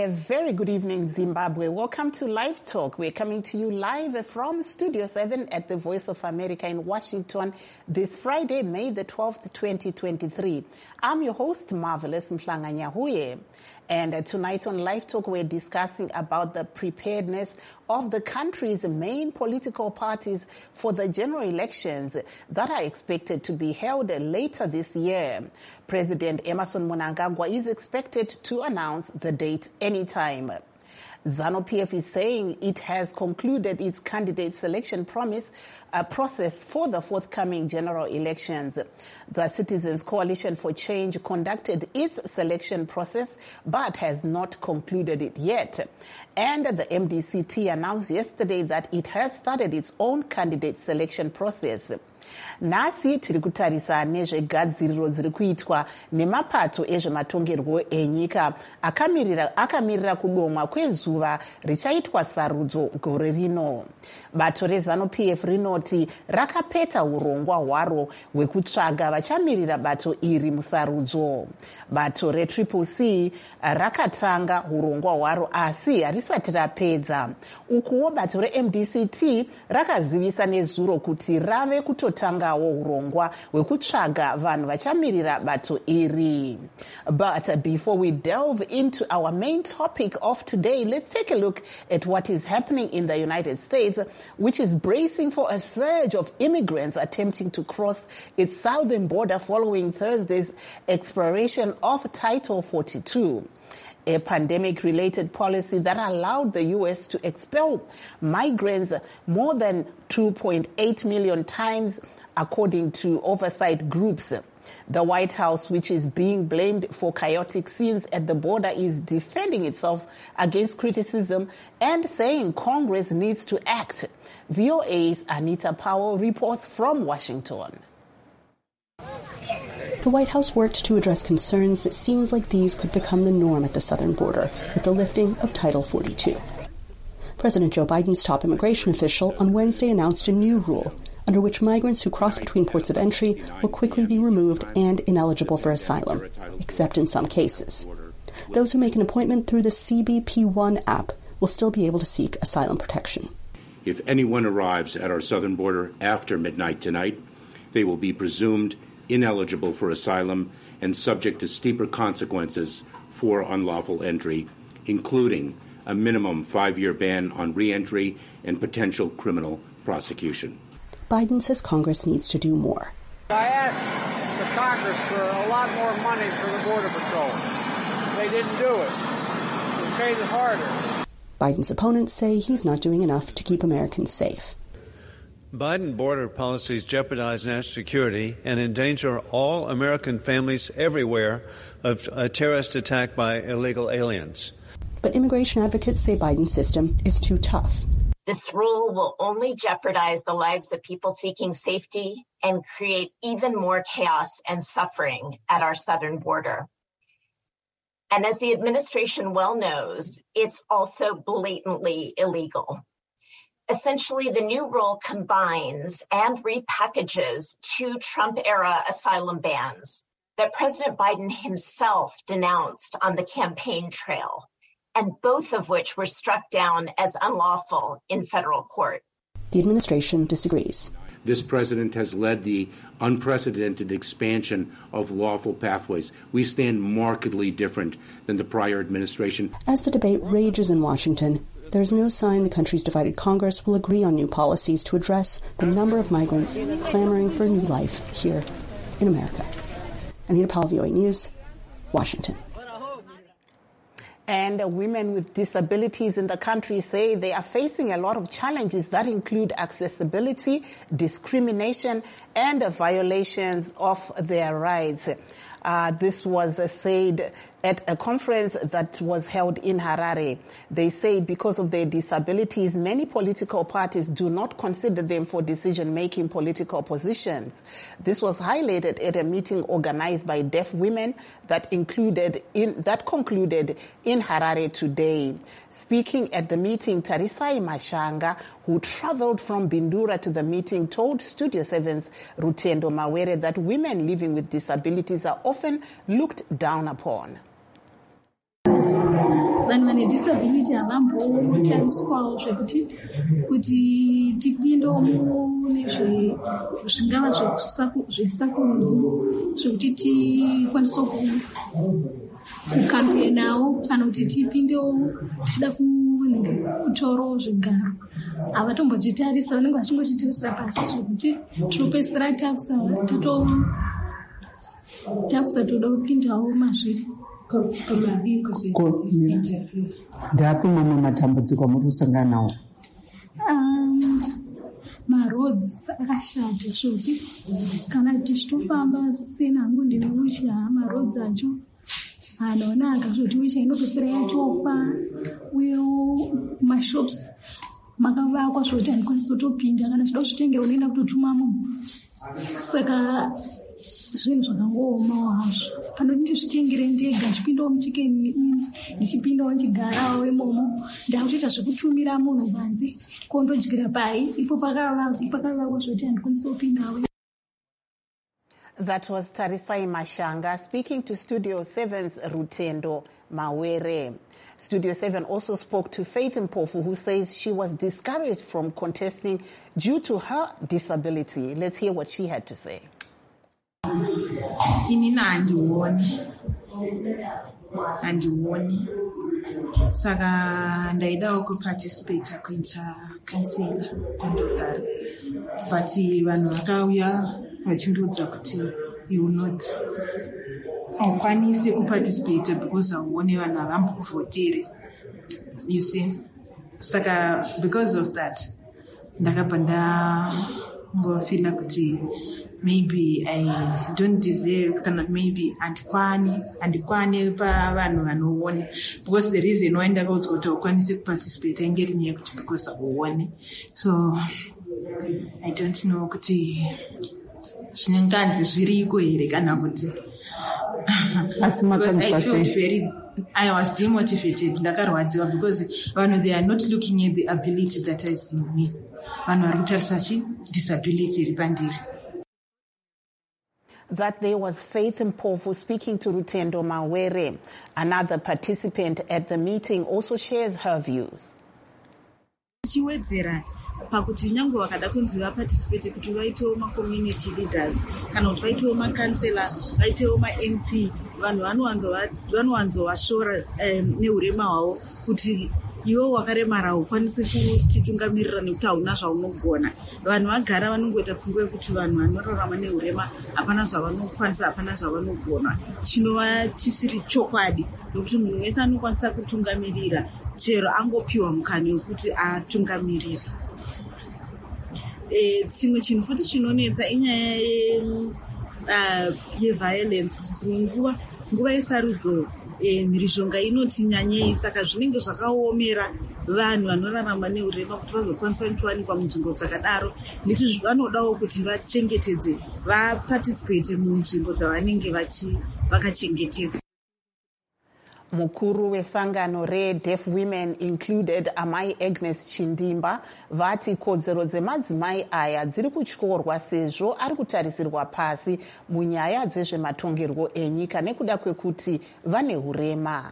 very good evening, Zimbabwe. Welcome to Live Talk. We're coming to you live from Studio 7 at the Voice of America in Washington this Friday, May the 12th, 2023. I'm your host, Marvelous Mhlanganyahuye. And tonight on Live Talk, we're discussing about the preparedness of the country's main political parties for the general elections that are expected to be held later this year. President Emmerson Mnangagwa is expected to announce the date anytime. ZANU-PF is saying it has concluded its candidate selection process for the forthcoming general elections. The Citizens Coalition for Change conducted its selection process but has not concluded it yet. And the MDC-T announced yesterday that it has started its own candidate selection process. Nasi tiri kutarisa nezvegadziriro dziri kuitwa nemapato ezvematongerwo enyika akamirira kudomwa kwezuva richaitwa sarudzo gore rino. Bato reZANU-PF rinoti rakapeta urongwa hwaro hwekutsvaga vachamirira bato iri musarudzo. Bato reCCC rakatanga urongwa hwaro asi harisati rapedza. Ukuwo bato reMDC-T rakazivisa nezuro kuti rave kutotangawo urongwa hwekutsvaga vanhu vachamirira bato iri. But before we delve into our main topic of today, let's take a look at what is happening in the United States, which is bracing for a surge of immigrants attempting to cross its southern border following Thursday's expiration of Title 42. A pandemic-related policy that allowed the U.S. to expel migrants more than 2.8 million times, according to oversight groups. The White House, which is being blamed for chaotic scenes at the border, is defending itself against criticism and saying Congress needs to act. VOA's Anita Powell reports from Washington. The White House worked to address concerns that scenes like these could become the norm at the southern border with the lifting of Title 42. President Joe Biden's top immigration official on Wednesday announced a new rule under which migrants who cross between ports of entry will quickly be removed and ineligible for asylum, except in some cases. Those who make an appointment through the CBP One app will still be able to seek asylum protection. If anyone arrives at our southern border after midnight tonight, they will be presumed ineligible for asylum and subject to steeper consequences for unlawful entry, including a minimum 5-year ban on re-entry and potential criminal prosecution. Biden says Congress needs to do more. I asked the Congress for a lot more money for the Border Patrol. They didn't do it. They made it harder. Biden's opponents say he's not doing enough to keep Americans safe. Biden border policies jeopardize national security and endanger all American families everywhere of a terrorist attack by illegal aliens. But immigration advocates say Biden's system is too tough. This rule will only jeopardize the lives of people seeking safety and create even more chaos and suffering at our southern border. And as the administration well knows, it's also blatantly illegal. Essentially, the new rule combines and repackages two Trump-era asylum bans that President Biden himself denounced on the campaign trail, and both of which were struck down as unlawful in federal court. The administration disagrees. This president has led the unprecedented expansion of lawful pathways. We stand markedly different than the prior administration. As the debate rages in Washington, there is no sign the country's divided Congress will agree on new policies to address the number of migrants clamoring for a new life here in America. Anita Powell, VOA News, Washington. And women with disabilities in the country say they are facing a lot of challenges that include accessibility, discrimination, and violations of their rights. This was said at a conference that was held in Harare. They say because of their disabilities, many political parties do not consider them for decision-making political positions. This was highlighted at a meeting organized by deaf women that concluded in Harare today. Speaking at the meeting, Tarisai Mashanga, who traveled from Bindura to the meeting, told Studio 7's Rutendo Mawere that women living with disabilities are often looked down upon. vanhu vane disability havambotariswawo zvekuti kuti tipindewo mune zvingava zvesakundi zvekuti tikwanise kukampenawo kana kuti tipindewo tichida kutorawo zvigaro. Havatombotitarisa, vanenge vachingotitarisa pasi zvekuti tinopedzisira takusa toda kupindawo mazviri. Ndapi mamwe matambudziko muri kusangana nawo? Maroads akashata zvekuti kana tichitofamba senhangu ndine wheelchair, maroads acho anoonaka zvekuti wheelchair inopedzisira yatofa, uyewo mashops makavakwa zvekuti handikwanisi kutopinda, kana chida kuzvitengera unoenda kutotuma munhu. Saka zvinhu zvakangoomawo hazvo. Panoti ndizvitengere ndega, ndichipindawo muchikeni ndichipindawo ndichigarawo imomo, ndakutoita zvekutumira munhu panze kondodyira pai, ipo pakavakwa zvekuti handikwanisi kupindawo. That was Tarisai Mashanga speaking to Studio 7's Rutendo Mawere. Studio 7 also spoke to Faith Mpofu, who says she was discouraged from contesting due to her disability. Let's hear what she had to say. Inina andiwoni saka ndaidawo kuparticipate kuita kansela kwandogara, but vanhu vakauya vachindudza kuti you will not haukwanisi kuparticipate because hauone vanhu havambokuvhoteri, you see. Saka because of that ndakabva ndangofila kuti maybe I don't deserve, kana maybe andikwani pavanhu vanoona, because the reason why ndakaudzwa kuti haukwanisi kuparticipate ainge iri nyaya kuti because hauone. So I don't know kuti zvinenganzi zviriko here kana kuti because I was demotivated, ndakarwadziwa because vanhu they are not looking at the ability that is in me. Vanhu vari kutarisa disability iri pandiri. That there was Faith Mpofu speaking to Rutendo Mawere. Another participant at the meeting also shares her views. Chiwedzera pakuti nyange wakada kunzi vaparticipate kuti vaitewo ma-community leaders kana kuti vaitewo ma-councillor, vaitewo ma-MP, vanhu vanowanzovashora neurema hwavo kuti iwo wakaremara ukwanisi kutitungamirira nekuti hauna zvaunogona. Vanhu vagara vanongoita pfungwa yekuti vanhu vanorarama neurema hapana zvavanokwanisa, hapana zvavanogona. Chinova chisiri chokwadi, nokuti munhu wese anokwanisa kutungamirira chero angopiwa mukana wekuti atungamirire. Chimwe chinhu futi chinonetsa inyaya yeviolence, kuti dzimwe nguva yesarudzo mhirizhonga inoti nyanyei, saka zvinenge zvakaomera vanhu vanorarama neurema kuti vazokwanisa kuwanikwa munzvimbo dzakadaro, nekuti vanodawo kuti vachengetedze, vaparticipate munzvimbo dzavanenge vakachengetedza. Mukuru wesangano re-Deaf Women Included, Amai Agnes Chindimba, vati kodzero dzemadzimai aya dziri kutyorwa sezvo ari kutarisirwa pasi munyaya dzezvematongerwo enyika nekuda kwekuti vane hurema.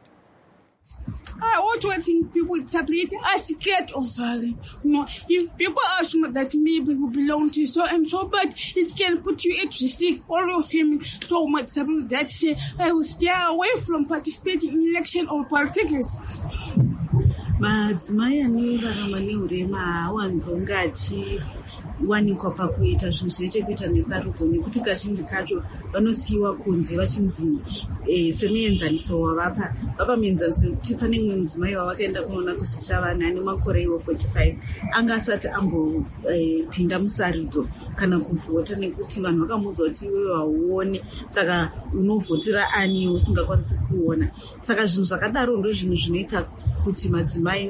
I also think people with disability are scared of violence. If people assume that maybe you belong to so and so, but it can put you at risk. All your family so much disability that say, I will stay away from participating in election or politics. Madzimai anorarama neurema hawanzonga achiwanikwa pakuita zvinhu zvine chekuita nesarudzo, nekuti kazhinji kacho vanosiyiwa kunze vachinzi semuenzaniso vapa muenzaniso yekuti pane mumwe mudzimai wavakaenda kunoona kusichavana ane makore iwo 45 anga asati ambopinda musarudzo kana kuvhota, nekuti vanhu vakamuudza kuti iwewe hauone, saka unovhotera ani usingakwanisi kuona. Saka zvinhu zvakadaro ndo zvinhu zvinoita kuti madzimai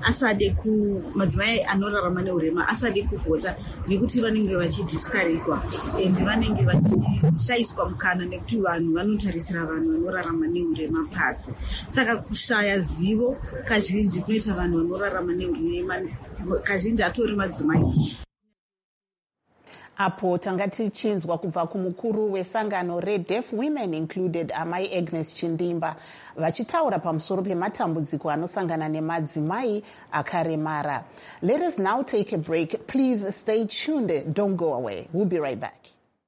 anorarama neurema asade kuvhota, nekuti vanenge vachidiskarigwa ende vanenge vachishayiswa mukana, nekuti vanhu vanotarisira vanhu vanorarama neurema pasi. Saka kushaya zivo kazhinji kunoita vanhu vanorarama neurema kazhinji atori madzimai. Apo tanga tichinzwa kubva kumukuru wesangano reDeaf Women Included Amai Agnes Chindimba vachitaura pamusoro pematambudziko anosangana nemadzimai akaremara. Let us now take a break. Please stay tuned. Don't go away. We'll be right back.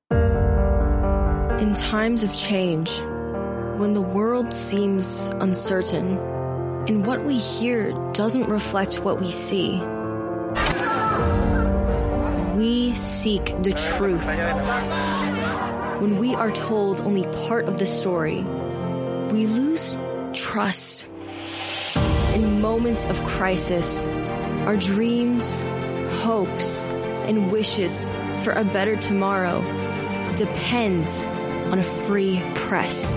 In times of change, when the world seems uncertain and what we hear doesn't reflect what we see, we seek the truth. When we are told only part of the story, we lose trust. In moments of crisis, our dreams, hopes, and wishes for a better tomorrow depend on a free press.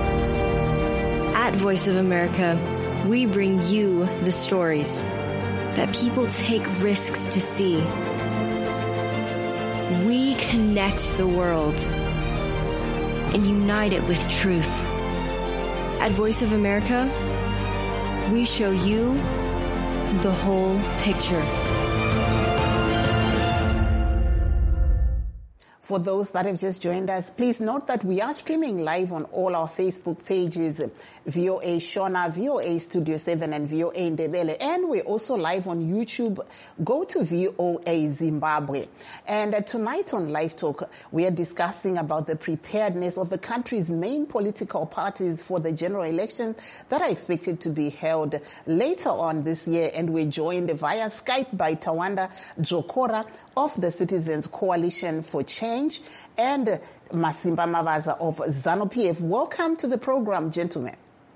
At Voice of America, we bring you the stories that people take risks to see. We connect the world and unite it with truth. At Voice of America, we show you the whole picture. For those that have just joined us, please note that we are streaming live on all our Facebook pages, VOA Shona, VOA Studio 7, and VOA Ndebele. And we're also live on YouTube. Go to VOA Zimbabwe. And tonight on Live Talk, we are discussing about the preparedness of the country's main political parties for the general elections that are expected to be held later on this year. And we're joined via Skype by Tawanda Jokora of the Citizens Coalition for Change and Masimba Mavaza of ZANU-PF. Welcome to the program, gentlemen.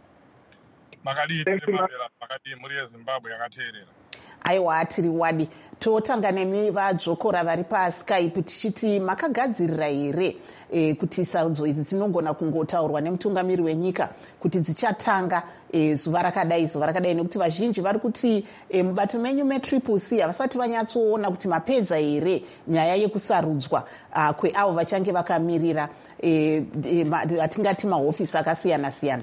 Aiwa tiri wadi totanga nemi vadzokora vari paSkype tichiti makagadzirira here kuti sarudzo idzi dzinogona kungotaurwa nemutungamiri wenyika kuti dzichatanga zuva rakadai nekuti vazhinji vari kuti mubato menyu meTriple-C havasati vanyatsoona kuti mapedza here nyaya yekusarudzwa kweavo vachange vakamirira atingati mahofisi akasiyana siyana.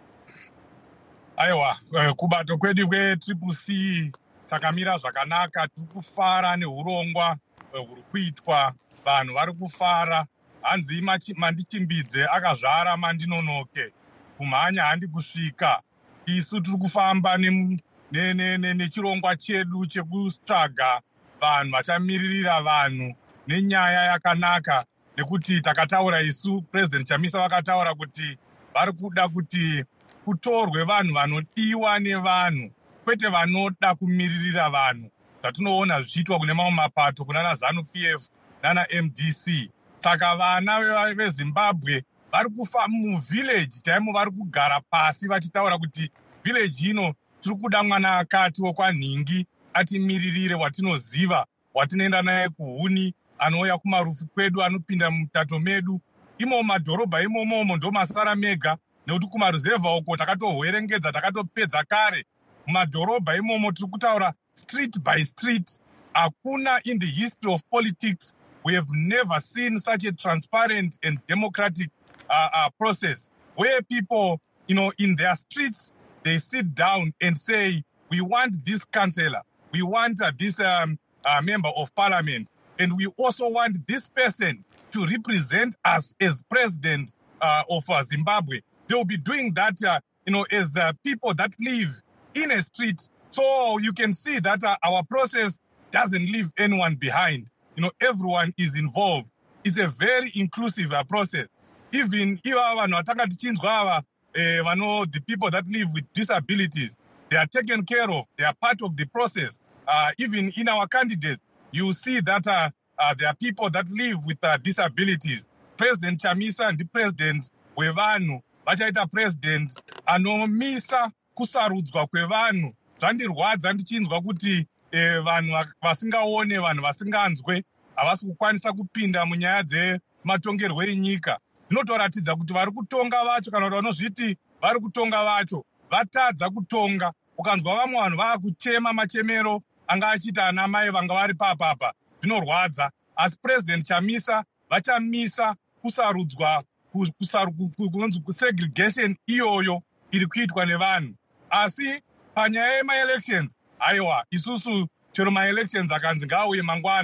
Aiwa kubato kwedu kweTriple-C takamira zvakanaka, tiri kufara neurongwa huri kuitwa, vanhu vari kufara. Hanzi mandichimbidze akazvara mandinonoke, kumhanya handi kusvika. Isu tiri kufamba nechirongwa chedu chekutsvaga vanhu vachamiririra vanhu nenyaya yakanaka, nekuti takataura isu, President Chamisa vakataura kuti vari kuda kuti kutorwe vanhu vanodiwa nevanhu, kwete vanoda kumiririra vanhu, zvatinoona zvichiitwa kune mamwe mapato kunana ZANU-PF nana MDC. Saka vana veZimbabwe vari kufa muvhileji taimo, vari kugara pasi vachitaura kuti vhileji ino tiri kuda mwana akati wokwanhingi atimiririre, watinoziva, watinoenda naye kuhuni, anouya kumarufu kwedu, anopinda mutato medu. Imo madhorobha imomomo ndo masara mega, nekuti kumaruzevha uko takatohwerengedza, takatopedza kare. Mumadhorobha imomo tiri kutaura street by street. Hakuna in the history of politics, we have never seen such a transparent and democratic process where people, in their streets, they sit down and say, we want this councillor, we want this member of parliament, and we also want this person to represent us as president of Zimbabwe. They will be doing that, as people that live in a street. So you can see that our process doesn't leave anyone behind. Everyone is involved. It's a very inclusive process. Even the people that live with disabilities, they are taken care of. They are part of the process. Even in our candidates, you see that there are people that live with disabilities. President Chamisa and the president wevanhu vachaita president anomisa kusarudzwa kwevanhu. Zvandirwadza ndichinzwa kuti vanhu vasingaone, vanhu vasinganzwe havasi kukwanisa kupinda munyaya dzematongerwo enyika. Zvinotoratidza kuti vari kutonga vacho, kana kuti vanozviti vari kutonga vacho vatadza kutonga. Ukanzwa vamwe vanhu vava kuchema machemero anga achita ana mai vanga vari papapa, zvinorwadza. Asi President Chamisa vachamisa kusarudzwa, segregation iyoyo iri kuitwa nevanhu. Asi panyaya yema-elections, aiwa, isusu chero ma-elections akanzi ngauye mangwana,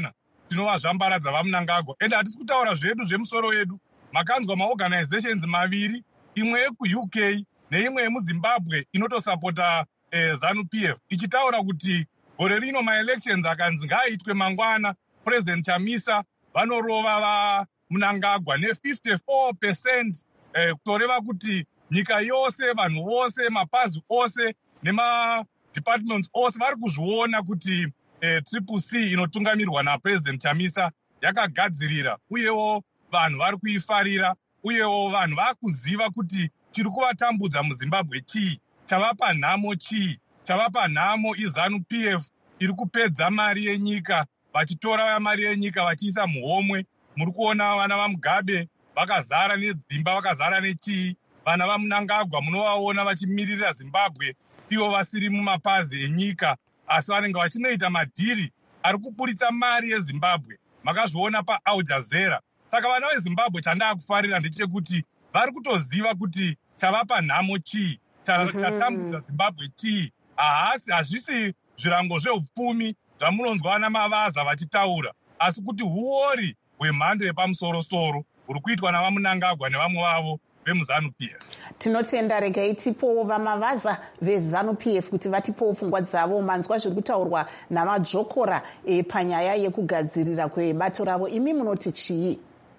tinova zvambaradza vaMnangagwa, ende hatisi kutaura zvedu zvemusoro wedu. Makanzwa maorganizations maviri, imwe yeku-UK neimwe yemuZimbabwe inotosapota ZANU-PF ichitaura kuti gore rino maelections akanzi ngaaitwe mangwana, President Chamisa vanorova vaMnangagwa ne54%, kutoreva kuti nyika yose, vanhu vose, mapazi ose nemadepartments ose vari kuzviona kuti Triple C inotungamirwa naPresident Chamisa yakagadzirira, uyewo vanhu vari kuifarira, uyewo vanhu vakuziva kuti chiri kuvatambudza muZimbabwe chii, chavapa nhamo chii. Chavapa nhamo iZANU-PF iri kupedza mari yenyika, vachitora mari yenyika vachiisa muhomwe. Muri kuona vana vaMugabe vakazara nedzimba, vakazara nechii. Vana vaMnangagwa munovaona vachimirira Zimbabwe, ivo vasiri mumapazi enyika, asi vanenge vachinoita madhiri ari kuburitsa mari yeZimbabwe. Makazviona paAl Jazeera. Saka vana veZimbabwe chandaakufarira ndechekuti vari kutoziva kuti chavapa nhamo chii, chatambudza Zimbabwe chii. Hazvisi zvirango zveupfumi zvamunonzwa vana Mavaza vachitaura, asi kuti huori hwemhando yepamusoro-soro huri kuitwa navaMnangagwa nevamwe vavo vemuZANU-PF. Tinotenda, regai tipowo vaMavaza veZANU-PF kuti vatipowo pfungwa dzavo. Manzwa zviri kutaurwa namadzvokora panyaya yekugadzirira kwebato ravo. Imi munoti chii?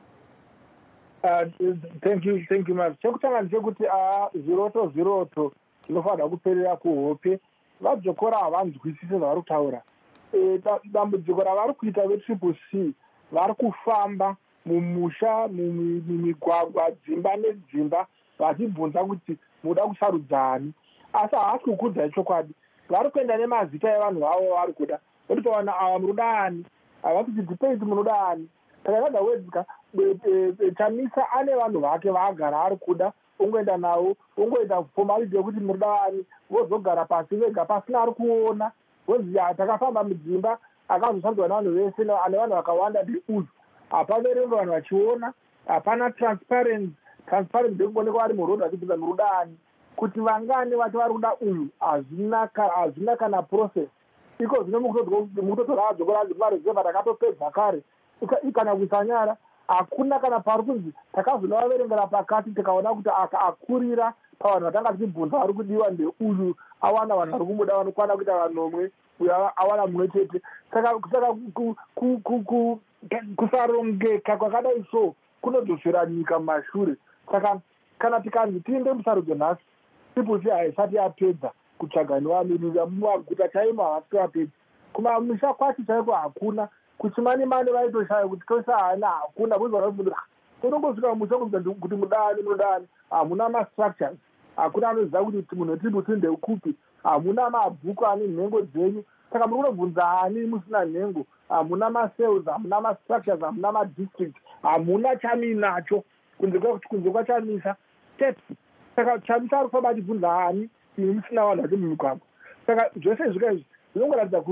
Thank you, Mavi. Chekutanga ndechekuti zviroto zvinofanira kuperera kuhope. Vadzokora havanzwisisi zvavari kutaura. Dambudziko ravari kuita veTriple C, vari kufamba mumusha, mumigwagwa, dzimba nedzimba, vachibvunza kuti muda kusarudzani. Asi havasi kukudzai chokwadi. Vari kuenda nemazita evanhu vavo vari kuda. Vototaura ava murudani, havati debate murudani. Saka zvadawedzika, Chamisa ane vanhu vake vaagara ari kuda, ungoenda navo, ungoita formality yekuti murudani, vozogara pasi vega pasina ari kuona. Vozi takafamba mudzimba, akazoshandwa navanhu vese, ane vanhu vakawanda ndeuzu. Hapaverengo vanhu vachiona, hapana transparency ndekuonekwa vari murodhi vachibvisa murudani. Kuti vangane vati vari kuda uyu, hazvina kana process. Iko zvino mukutotora vadzokora varezeva takatopedza kare. Kana kuisa nyara, hakuna kana pari kunzi takazovaverengera pakati tikaona kuti akurira pavanhu vatanga tichibvunza vari kudiwa ndeuyu, awana vanhu vari kumuda vanokwana kuita vanomwe, uyo awana mumwe chete. Saka kusarongeka kwakadai so kunodzoshera nyika mumashure. Saka kana tikanzi tiinde musarudzo nhasi, Triple C haisati yapedza kutsvaga nevamirira mumaguta chaimo, havasi kuvapedza. Kumamusha kwacho chaiko hakuna. Kuchimani-mani vaitoshaya kuti kwese haana hakuna. Unongosvika musha kuti mudani, hamuna mastructures, hakuna anoziva kuti munhu weTriple C ndeukupi, hamuna mabhuku ane nhengo dzenyu. Saka muri kunobvunza hani musina nhengo, hamuna masales, hamuna mastructures, hamuna madistrict, hamuna chaminacho kunze kwaChamisa chete. Saka Chamisa ari kufamba achibvunza hani imi musina vanhu vacho mumigwagwa. Saka zvose zvika izvi zvinongoratidza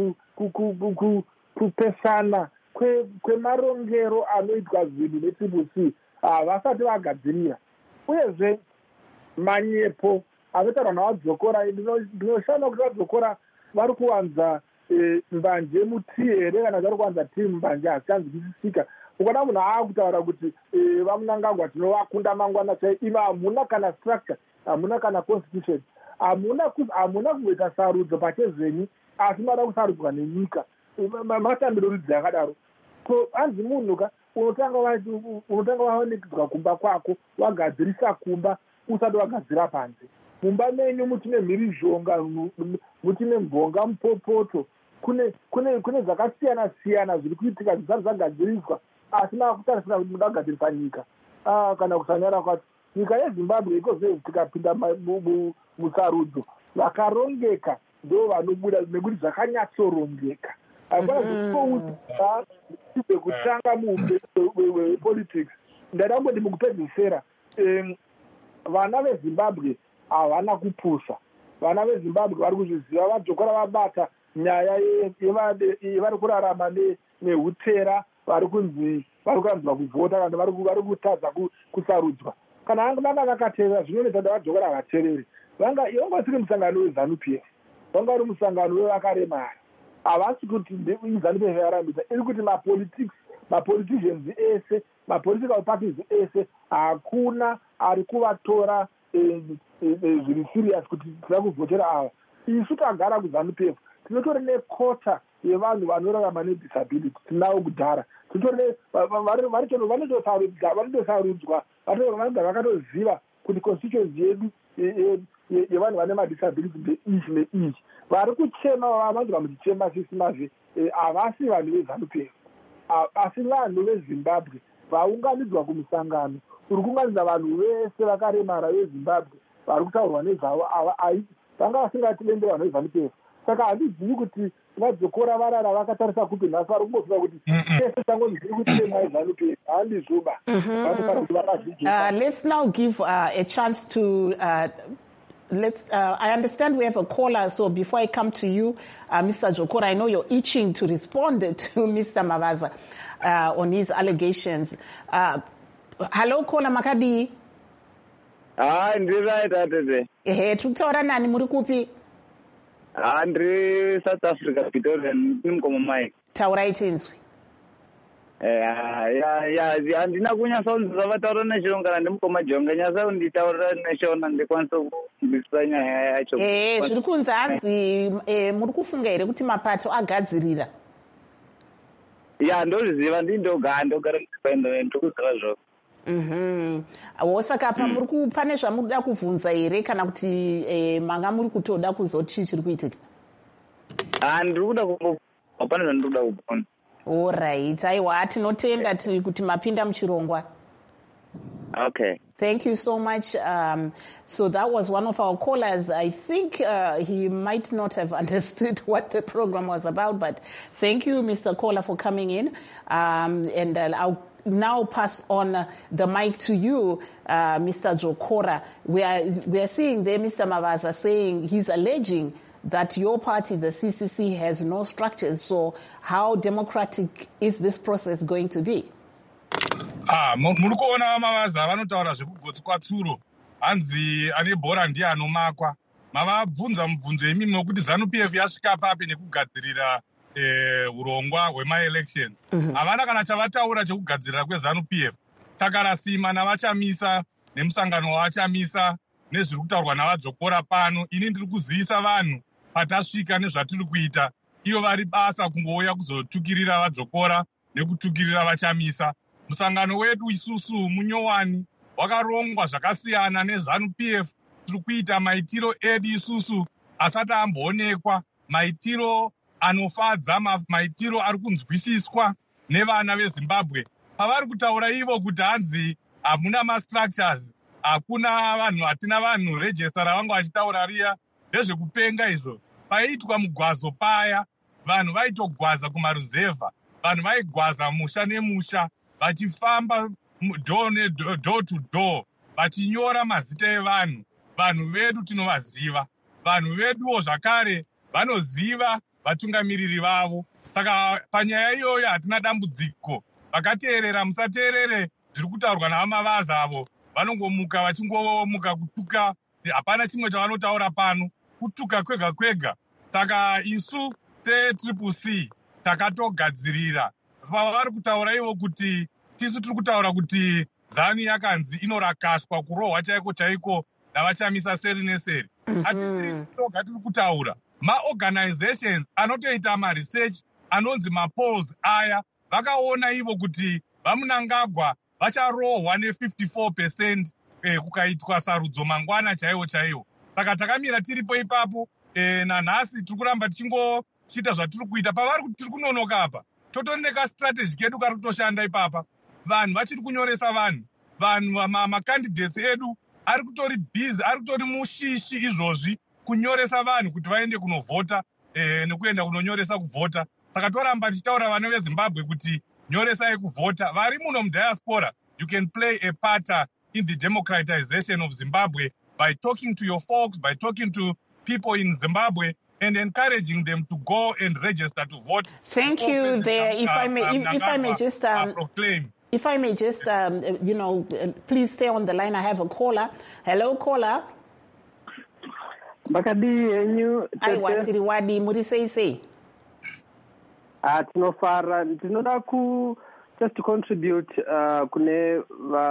kupesana kwemarongero anoitwa zvinhu neTriple C vasati vagadzirira. Uyezve manyepo anotaurwa navadzokora, ndinoshanda kuti vadzokora vari kuwanza mbanje mutii here kana vari kuwanza tii mbanje hasikanzwisisika. Ukada munhu aakutaura kuti vaMnangagwa tinovakunda mangwana chai, ima hamuna kana structure, hamuna kana constitution, hamuna kungoita sarudzo pachezvenyu, asi mada kusarudzwa nenyika. Matambiro ridzi yakadaro. Hanzi munhu ka unotanga waonekedzwa kumba kwako, wagadzirisa kumba usati wagadzira panze. Mumba menyu mutine mhirizhonga, mutine mbonga, mupopoto, kune zvakasiyana siyana zviri kuitika zvisati zvagadziriswa, asi makutarisira kuti muda kugadzirisa nyika. Kana kusanyara kwacho, nyika yeZimbabwe ikozve tikapinda musarudzo, vakarongeka ndo vanobuda nekuti zvakanyatsorongeka. Hakuna zvekutouta kutanga mupolitics. Ndadamboti mukupedzisira, vana veZimbabwe havana kupusa. Vana veZimbabwe vari kuzviziva, vadzokora vabata nyaya yevari kurarama nehutera, vari kuranzwa kuvhota kana vari kutadza kusarudzwa. Kana vanga vakateerera zvinoita kuti vadzokora havateereri. Vanga tiri musangano weZANU-PF, vanga uri musangano wevakaremara. havasi kuti ZANU-PF yarambisa, iri kuti mapoliticians ese, mapolitical parties ese, hakuna ari kuvatora zviri serious kuti tira kuvhotera ava. Isu tagara kuZANU-PF tinotori nekota yevanhu vanorarama nedisability, tinavo kudhara, vanotosarudzwa, vanenge vakatoziva kuti constituency yedu yevanhu vane madisability ndeichi neichi. Vari kuchema vamanzwa muchichema sisimazve havasi vanhu veZANU-PF, asi vanhu veZimbabwe vaunganidzwa kumusangano uri kuunganidza vanhu vese vakaremara veZimbabwe vari kutaurwa nezvavo. Vanga vasingati vende vanhu veZANU-PF. Saka handizivi kuti vadzokora varara vakatarisa kuti nhasi vari kumbofunga kuti tese tango zviri kutemwa eZANU-PF. Handizvoba. Let's now give a chance to I understand we have a caller, so before I come to you, Mr. Jokora, I know you're itching to respond to Mr. Mavaza on his allegations. Hello, caller Makadi. Ndiri right atete. Tukutaura nani, muri kupi? Ndiri South Africa, Pretoria, nimukoma Mike. Taurai tinzwi. Handina kunyasa kunzwa vataura neshona kana ndimukoma Jonga, nyasa kunditaurira neshona ndikwanisa kunzwisisa nyaya yacho. Zviri kunzi hanzi muri kufunga here kuti mapato agadzirira? Ndozviziva, ndogara ndikuziva zvoko. Saka pane zvamurikuda kubvunza here kana kuti manga muri kutoda kuzoti chiri kuitika? Ndiri kuda pane zvandinoda kubvunza. Alright, aiwa tinotenda kuti mapinda muchirongwa. Okay. Thank you so much. So that was one of our callers. I think he might not have understood what the program was about, but thank you, Mr. Caller, for coming in. And I'll now pass on the mic to you, Mr. Jokora. We are seeing there Mr. Mavaza saying he's alleging that your party, the CCC, has no structures. So how democratic is this process going to be? Muri kuona Mavaza vanotaura zvekugotsi kwatsuro, hanzi ane bhora ndiye anomakwa. Mavabvunza mubvunzo yemimi wekuti ZANU-PF yasvika papi nekugadzirira urongwa hwema-elections. Havana kana chavataura chekugadzirira kweZANU-PF. Takarasima navachamisa nemusangano wavachamisa nezviri kutaurwa navadzokora pano. Ini ndiri kuzivisa vanhu patasvika nezvatiri kuita. Iyo vari basa kungouya kuzotukirira vadzokora nekutukirira vachamisa. Musangano wedu isusu munyowani wakarongwa zvakasiyana neZANU-PF. Tiri kuita maitiro edu isusu asati amboonekwa, maitiro anofadza, maitiro ari kunzwisiswa nevana veZimbabwe. Pavari kutaura ivo kuti hanzi hamuna mastructures, hakuna vanhu, hatina vanhu, register ravanga vachitaura riya ndezvekupenga izvo. Paiitwa mugwazo paya, vanhu vaitogwaza kumaruzevha, vanhu vaigwaza musha nemusha, vachifamba door to door, vachinyora mazita evanhu. Vanhu vedu tinovaziva, vanhu veduwo zvakare vanoziva vatungamiriri vavo. Saka panyaya iyoyo hatina dambudziko. Vakateerera musateerere zviri kutaurwa navaMavaza avo, vanongomuka vachingomuka kutuka. Hapana chimwe chavanotaura pano, kutuka kwega kwega. Saka isu seCCC takatogadzirira. Pavari kutaura ivo kuti tisu tiri kutaura kuti ZANU yakanzi inorakashwa, kurohwa chaiko chaiko navachamisa seri neseri. Hatisiri toga tiri kutaura. Ma-organizations anotoita ma-research anonzi ma-polls aya vakaona ivo kuti vaMunangagwa vacharohwa ne54% kukaitwa sarudzo mangwana chaiwo chaiwo. Saka takamira tiripo ipapo, nanhasi tiri kuramba tichingochita zvatiri kuita. Pavari kuti tiri kunonoka apa, totoneka strategy kedu kari kutoshanda ipapa. Vanhu vachiri kunyoresa vanhu macandidates edu ari kutori busy, ari kutori mushishi izvozvi kunyoresa vanhu kuti vaende kunovhota nekuenda kunonyoresa kuvhota. Saka toramba tichitaura vana veZimbabwe kuti nyoresai kuvhota. Vari muno mudiaspora, you can play a part in the democratization of Zimbabwe by talking to your folks, by talking to people in Zimbabwe and encouraging them to go and register to vote. Thank you there. If I may just proclaim. If I may just, please stay on the line. I have a caller. Hello, caller. Bakadi, you. Aiwa tiri wadi muri sei sei. Tinofara ndinoda just to contribute kune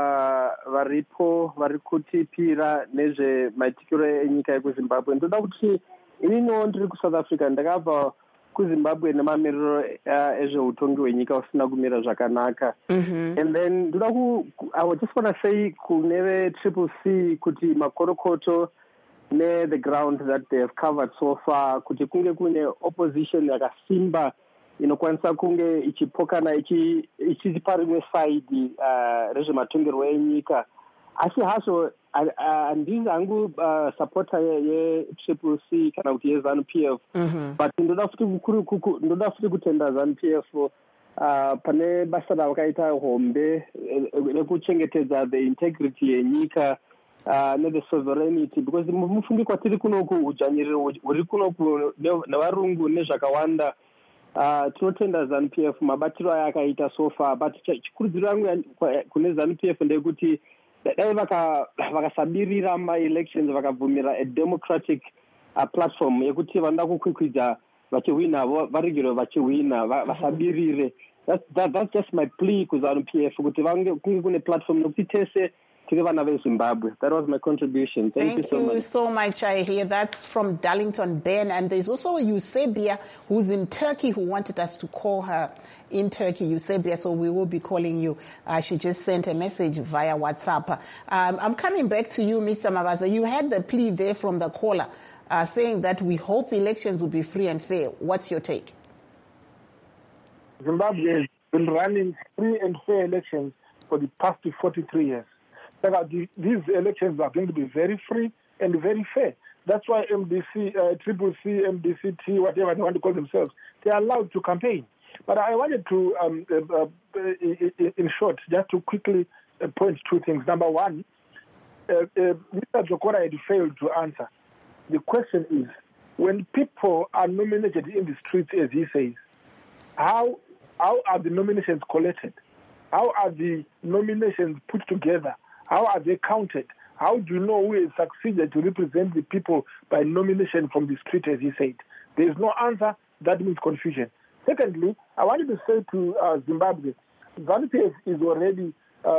varipo vari kutipira nezvemaitikiro enyika yekuzimbabwe. Ndoda kuti ininiwo ndiri kuSouth Africa ndakabva kuZimbabwe nemamiriro ezveutongi hwenyika usina kumira zvakanaka. And then ndoda I just want to say kune ve-CCC kuti makorokoto the ground that they have covered so far, kuti kunge kune opposition yakasimba inokwanisa kunge ichipokana ichipa rimwe side rezvematongerwo enyika. Asi hazvo handisi hangu supporter ye-CCC kana kuti ye-ZANU-PF, but ndoda futi kutenda ZANU-PF pane basa ravakaita hombe rekuchengetedza the integrity yenyika the sovereignty, because mufungi kwatiri kunoku udzvanyiriro huri kunoku nevarungu nezvakawanda. Tinotenda ZANU-PF mabatiro aya akaita so far, but chikurudziro yangu kune ZANU-PF ndeyekuti dai vakasabirira ma-elections vakabvumira a democratic platform yekuti vanoda kukwikwidza vachihwina varegere vachihwina vasabirire. That's just my plea kuZANU-PF kuti kunge kune platform nokuti tese tiri vana veZimbabwe. That was my contribution. Thank you so much. Thank you so much. I hear that's from Darlington Ben, and there's also Eusebia who's in Turkey who wanted us to call her in Turkey. Eusebia, so we will be calling you. She just sent a message via WhatsApp. I'm coming back to you, Mr. Mavaza. You had the plea there from the caller saying that we hope elections will be free and fair. What's your take? Zimbabwe has been running free and fair elections for the past 43 years. These elections are going to be very free and very fair. That's why MDC, CCC, MDCT, whatever they want to call themselves, they are allowed to campaign. But I wanted to, in short, just to quickly point two things. Number one, Mr. Jokora had failed to answer. The question is, when people are nominated in the streets, as he says, how are the nominations collected? How are the nominations put together? How are they counted? How do you know who has succeeded to represent the people by nomination from the street, as he said? There is no answer. That means confusion. Secondly, I wanted to say to Zimbabwe, ZANU-PF is already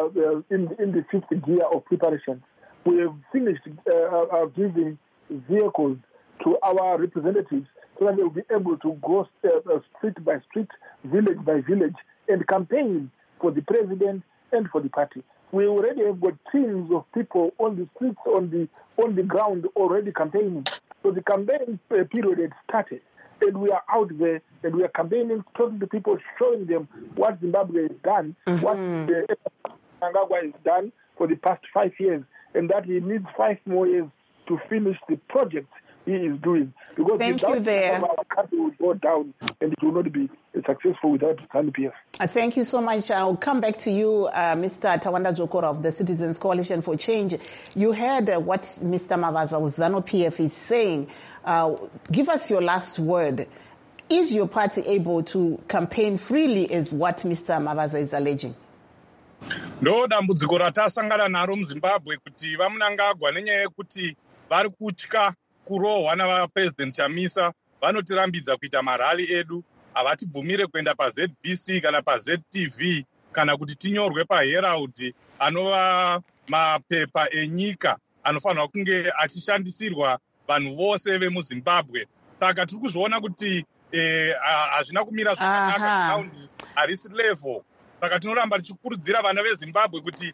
in the fifth gear of preparation. We have finished giving vehicles to our representatives so that they will be able to go street by street, village by village, and campaign for the president and for the party. We already have got teams of people on the streets, on the ground, already campaigning. So the campaign period had started, and we are out there, and we are campaigning, talking to people, showing them what Zimbabwe has done, what Mnangagwa has done for the past 5 years, and that he needs 5 more years to finish the project he is doing. Because thank you there. Our country will go down, and it will not be successful without ZANU-PF. Thank you so much. I'll come back to you, Mr. Tawanda Jokora of the Citizens Coalition for Change. You heard what Mr. Mavaza of ZANU-PF is saying. Give us your last word. Is your party able to campaign freely, is what Mr. Mavaza is alleging? Ndo dambudziko ratasangana naro muZimbabwe kuti vaMnangagwa nenyaya yekuti vari kutya kurohwa navapresident Chamisa vanotirambidza kuita marali edu, havatibvumire kuenda paZBC kana paZTV kana kuti tinyorwe paHerald anova mapepa enyika anofanirwa kunge achishandisirwa vanhu vose vemuZimbabwe. Saka tiri kuzviona kuti hazvina kumira zvakanaka ground harisi level. Saka tinoramba tichikurudzira vana veZimbabwe kuti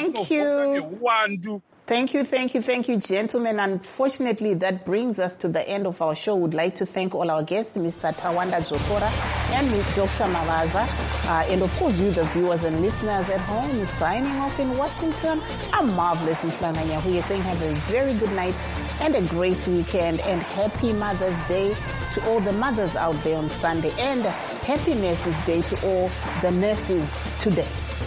neuwandu. Thank you, gentlemen. Unfortunately, that brings us to the end of our show. We'd like to thank all our guests, Mr. Tawanda Jokora and Dr. Mavaza, and of course you, the viewers and listeners at home. Signing off in Washington, I'm Marvelous Mhlanganya, who is saying have a very good night and a great weekend, and happy Mother's Day to all the mothers out there on Sunday, and happy Nurses Day to all the nurses today.